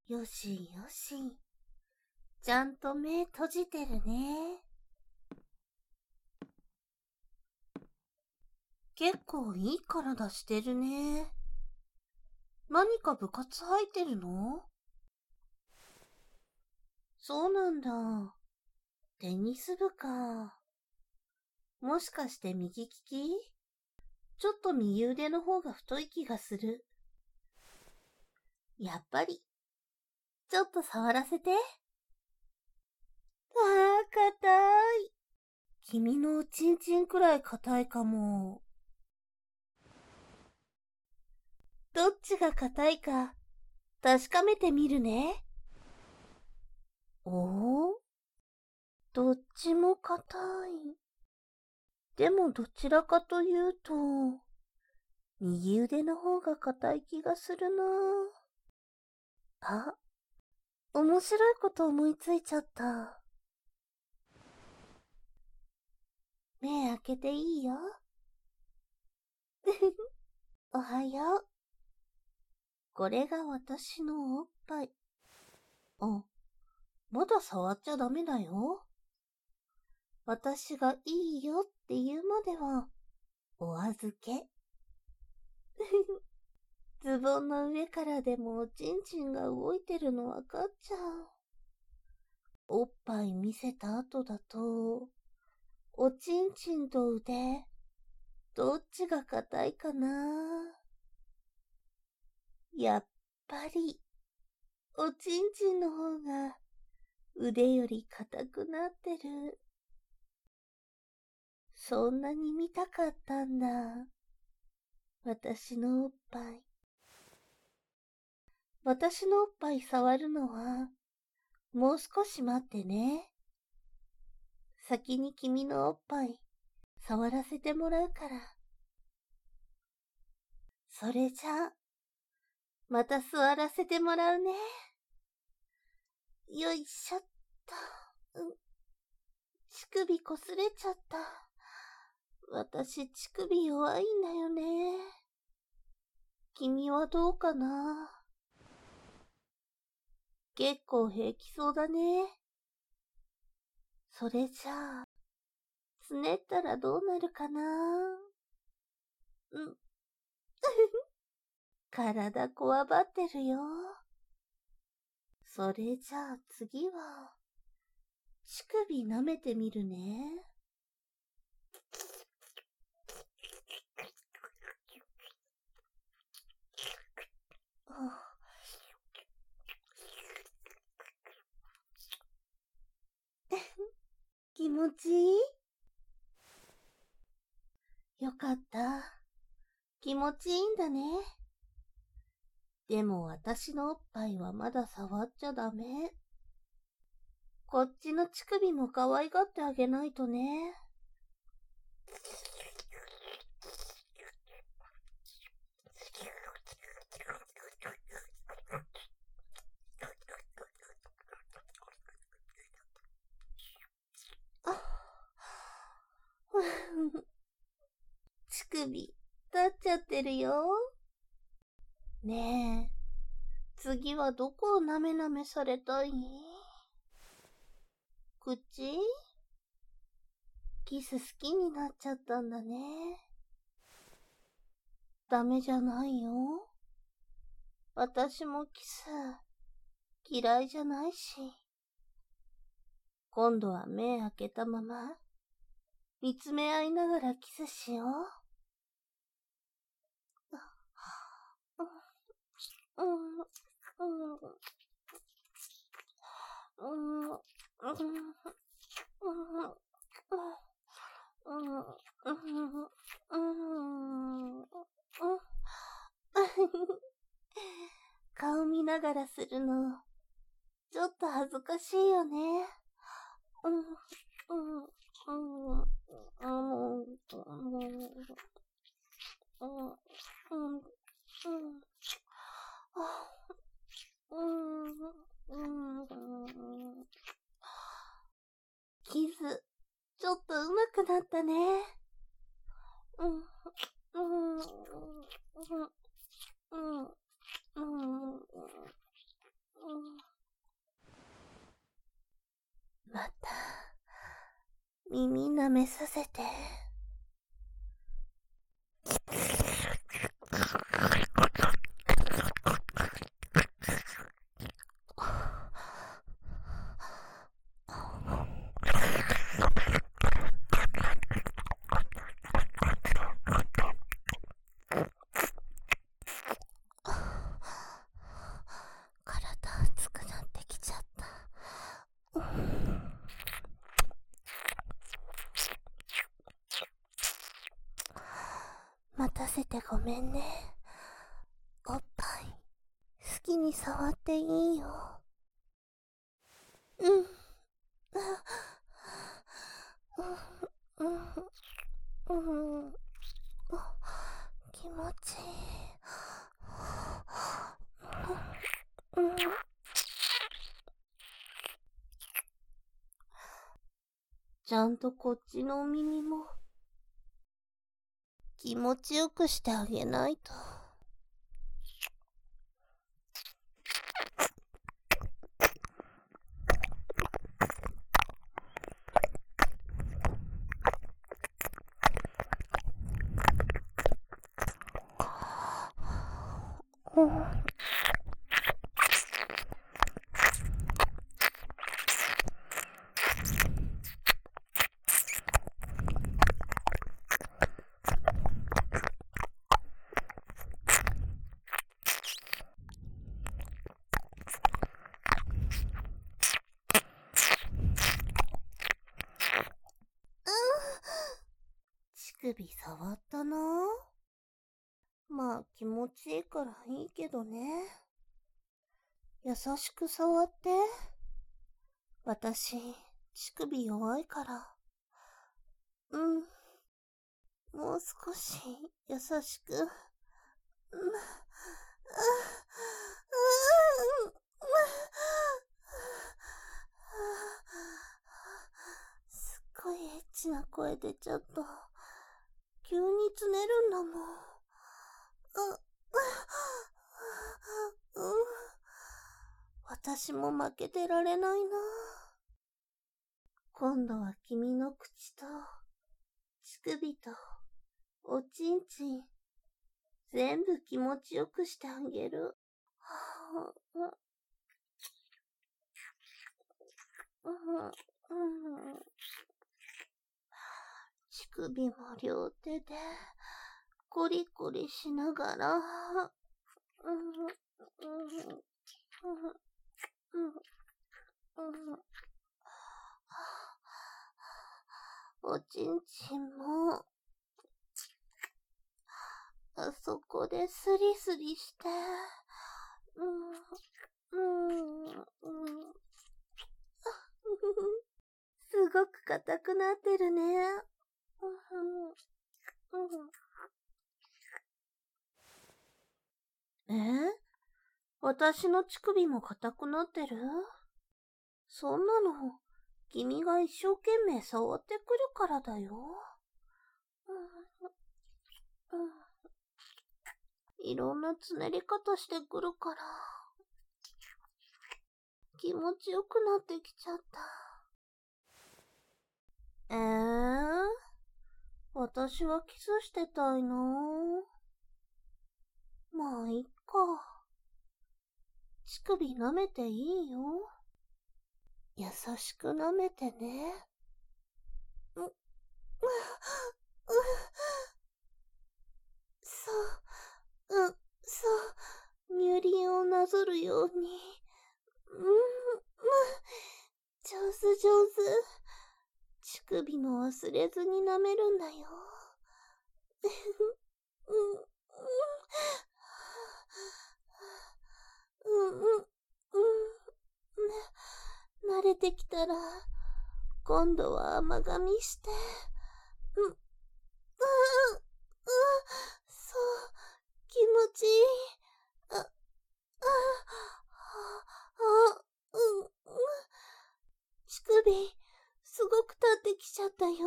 よしよし。ちゃんと目閉じてるね。結構いい体してるね。何か部活入ってるの？そうなんだ。テニス部か。もしかして右利き？ちょっと右腕の方が太い気がする。やっぱり。ちょっと触らせて。硬い。君のおちんちんくらい硬いかも。どっちが硬いか確かめてみるね。おお？どっちも硬い。でもどちらかというと、右腕の方が硬い気がするな。あ、面白いこと思いついちゃった。目開けていいよ。おはよう。これが私のおっぱい。あ、まだ触っちゃダメだよ。私がいいよって言うまでは、お預け。ズボンの上からでもおちんちんが動いてるのわかっちゃう。おっぱい見せた後だと、おちんちんと腕、どっちが硬いかな？やっぱり、おちんちんの方が腕より硬くなってる。そんなに見たかったんだ。私のおっぱい。私のおっぱい触るのは、もう少し待ってね。先に君のおっぱい、触らせてもらうから。それじゃあ、また座らせてもらうね。よいしょっと。乳首こすれちゃった。私、乳首弱いんだよね。君はどうかな？結構平気そうだね。それじゃあ、つねったらどうなるかな？体こわばってるよ。それじゃあ次は、乳首舐めてみるね。気持ちいい？よかった。気持ちいいんだね。でも私のおっぱいはまだ触っちゃダメ。こっちの乳首も可愛がってあげないとね。乳首、立っちゃってるよ。ねえ、次はどこをなめなめされたい？口？キス好きになっちゃったんだね。ダメじゃないよ。私もキス嫌いじゃないし。今度は目開けたまま見つめ合いながらキスしよう。顔見ながらするの、ちょっと恥ずかしいよね。キス、ちょっと上手くなったね。 耳舐めさせて。体熱くなってきちゃった。待たせてごめんね。おっぱい好きに触っていいよ。うん。気持ちいい。ちゃんとこっちのお耳も気持ちよくしてあげないと。乳首触ったな。まあ気持ちいいからいいけどね。優しく触って。私、乳首弱いから。もう少し優しく。すっごいエッチな声出ちゃった。急につねるんだもん。私も負けてられないな。今度は君の口と乳首とおちんちん全部気持ちよくしてあげる。乳首も両手でコリコリしながらおちんちんもあそこでスリスリしてすごく硬くなってるね。私の乳首も硬くなってる？そんなの、君が一生懸命触ってくるからだよ。いろんなつねり方してくるから、気持ちよくなってきちゃった。私はキスしてたいな。まあ、いっか。乳首舐めていいよ。優しく舐めてね。そう、乳輪をなぞるように。上手上手。乳首も忘れずに舐めるんだよ。慣れてきたら、今度は甘噛みして。そう、気持ちいい。乳首、すごく立ってきちゃったよ。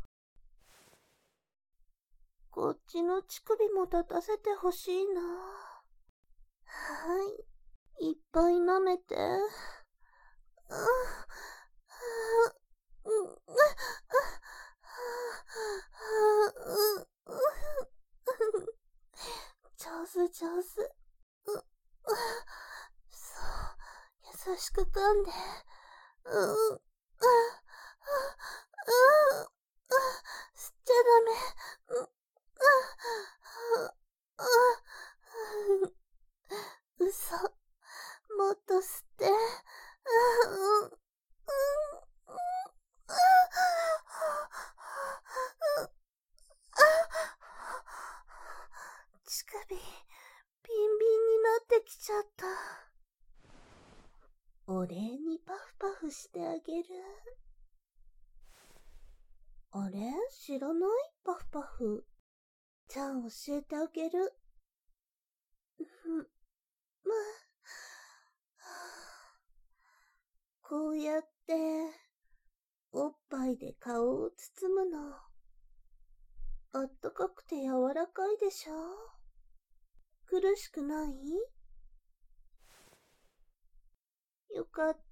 こっちの乳首も立たせてほしいな。はい、いっぱい舐めて。 そう、優しく噛んで。吸っちゃダメ。嘘。もっと吸って。乳首、ビンビンになってきちゃった。お礼にパフパフしてあげる。あれ？知らない？パフパフ。じゃあ教えてあげる。こうやって、おっぱいで顔を包むの。あったかくて柔らかいでしょ？苦しくない？よかった。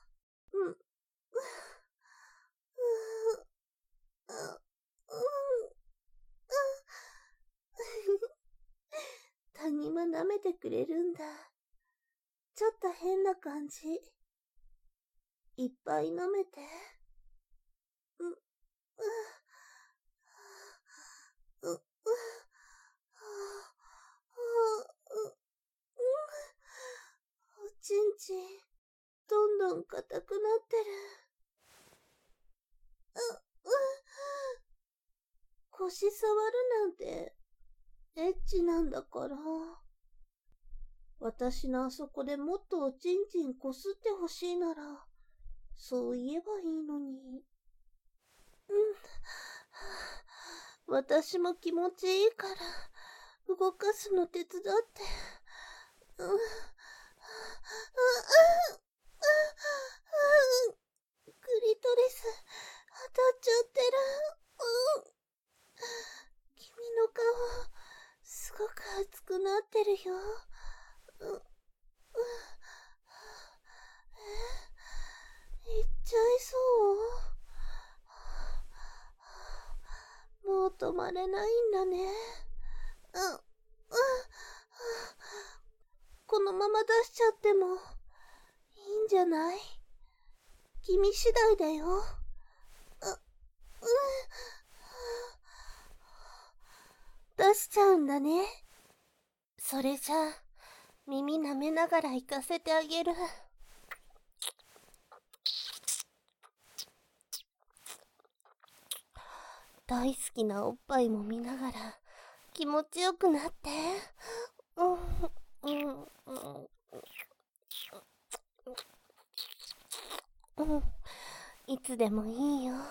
他人は舐めてくれるんだ。ちょっと変な感じ。いっぱい舐めて。おちんちん、どんどん硬くなってる。腰触るなんて、エッチなんだから。私のあそこでもっとおちんちんこすってほしいなら、そう言えばいいのに。私も気持ちいいから、動かすの手伝って。クリトリス、当たっちゃってる。君の顔、すごく熱くなってるよ。いっちゃいそう？もう止まれないんだね。このまま出しちゃってもいいんじゃない？君次第だよ。出しちゃうんだね。それじゃあ、耳舐めながら行かせてあげる。大好きなおっぱいも見ながら気持ちよくなって。いつでもいいよ。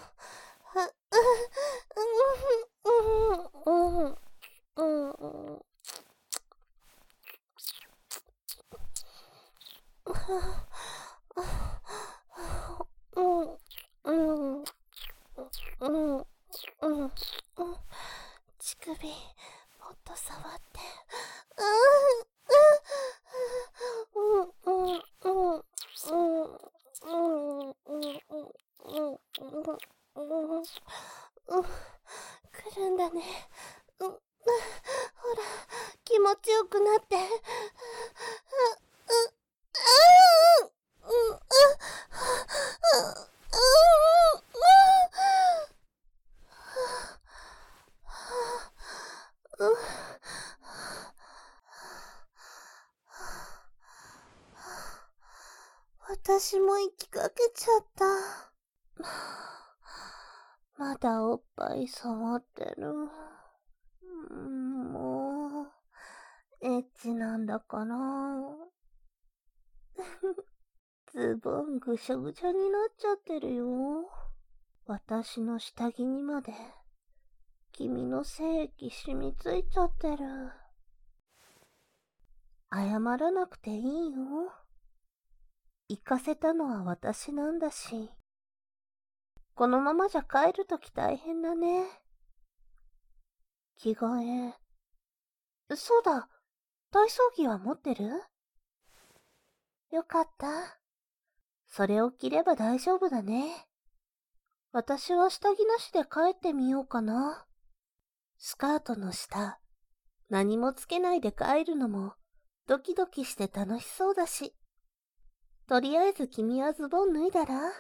乳首、もっと触って。来るんだね。ほら、気持ちよくなって。私も息かけちゃった。まだおっぱい触ってる。もう、エッチなんだから。ズボンぐしゃぐしゃになっちゃってるよ。私の下着にまで、君の精液染みついちゃってる。謝らなくていいよ。行かせたのは私なんだし。このままじゃ帰るとき大変だね。着替え。そうだ、体操着は持ってる？よかった。それを着れば大丈夫だね。私は下着なしで帰ってみようかな。スカートの下、 何もつけないで帰るのもドキドキして楽しそうだし。とりあえず君はズボン脱いだら？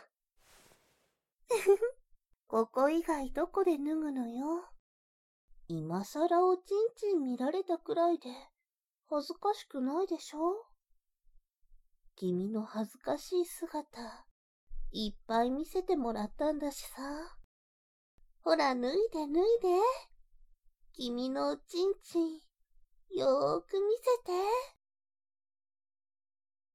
ここ以外どこで脱ぐのよ。今さらおちんちん見られたくらいで恥ずかしくないでしょ？君の恥ずかしい姿、いっぱい見せてもらったんだしさ。ほら脱いで脱いで。君のおちんちん、よーく見せて。